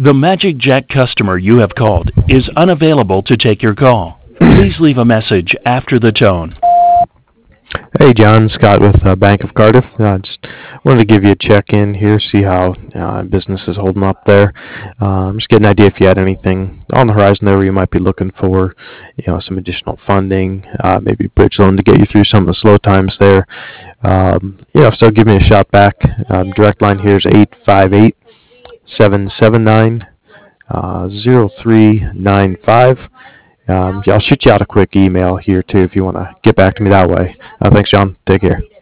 The Magic Jack customer you have called is unavailable to take your call. Please leave a message after the tone. Hey, John, Scott with Bank of Cardiff. Just wanted to give you a check-in here, see how business is holding up there. Just get an idea if you had anything on the horizon there where you might be looking for, some additional funding, maybe bridge loan to get you through some of the slow times there. So give me a shout back. Direct line here is 858-779 0395. Yeah, I'll shoot you out a quick email here too if you want to get back to me that way. Thanks, John. Take care.